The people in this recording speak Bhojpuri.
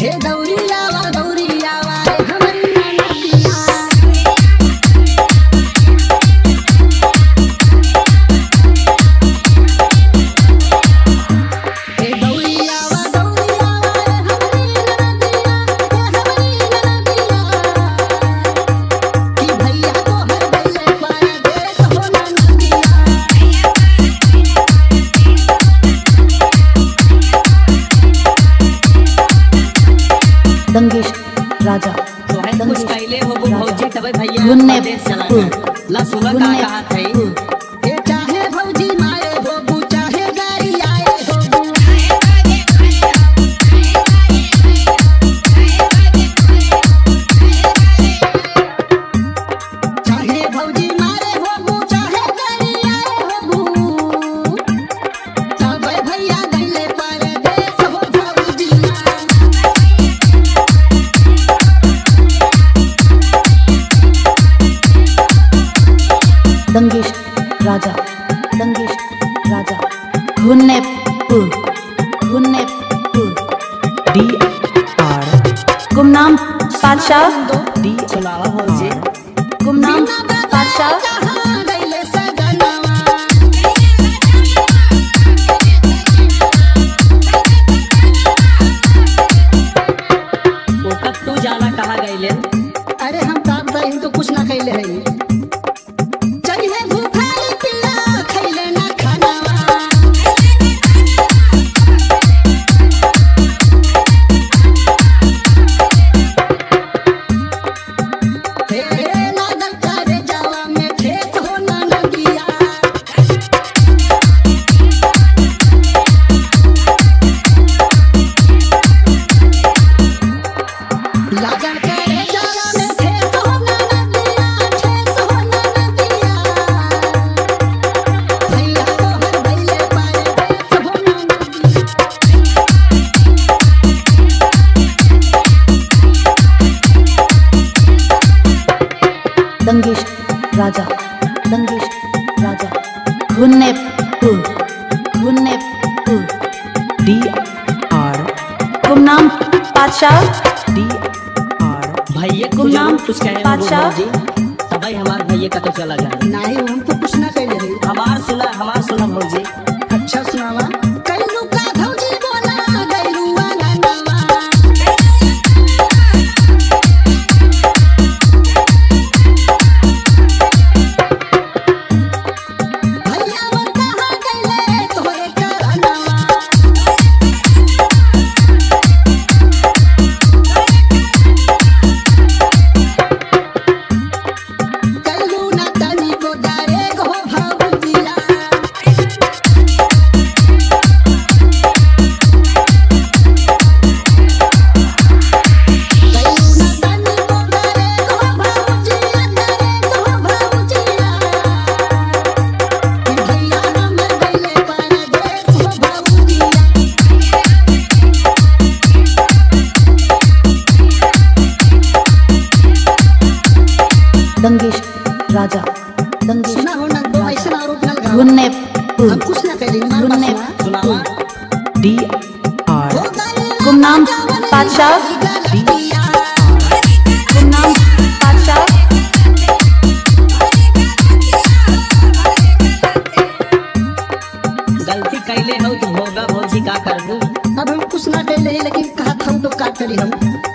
हे दौरियावा दौरियावा रे हमरी नदिया हे दौरियावा दौरियावा रे हमरी नदिया कि भैया तो हर गइले परदेस हो नदिया दंगेश राजा कुछ कैले हो भौजी तब भैया गुन्ने परदेस चला गया ला सुना का कहा थे ए चाहे भौजी माए हो चाहे गाड़ी आए हो चाहे भौजी मारे हो चाहे गाड़ी आए हो सब भैया गइले परदेस हो भौजी दंगेश राजा घुन्ने डी आर गुमनाम बादशाह डी सुनावा भौजी गुमनाम बादशाह कहाँ गइले सगनवा ओका तू जाना कहा गइले अरे हम काम कहीं तो कुछ ना खैले है चलिए भूखारी पिल्ला खैले ना खानावा हे लागल करे जावा में खेत हो ना नदिया लागल करे जावा में खेत हो ना नदिया खेत हो ना नदिया भैया तो हर भैले परदेस हो ना नदिया दंगेश राजा घुन्ने डी आर गुमनाम बादशाह डी आर भैया को गुमनाम कुछ कहे हो बादशाह भौजी तब हमार भैया का तो चला गया नहीं हम तो कुछ ना कहले है हमार सुना भौजी अच्छा सुनावा कैलू का भौजी बोला गैलू वाला नवा भैया वो कहाँ गइले तोरे करनवा कैलू ना तनी को डारे गो भौजिया कैलू ना तनी को डारे गो भौजिया कि भैया हम गइले परदेस हो भौजिया दंगेश राजा सुना हो ना दो ऐसा आरोप लगा घुन्ने हम कुछ ना कहले मार गुन्ने बसना सुनावा डी आर गुमनाम बादशाह डी गुमनाम बादशाह गलती कैले हो तो होगा भौजी का कर दूं अब हम कुछ ना कहले लेकिन कहा था तो का करी हम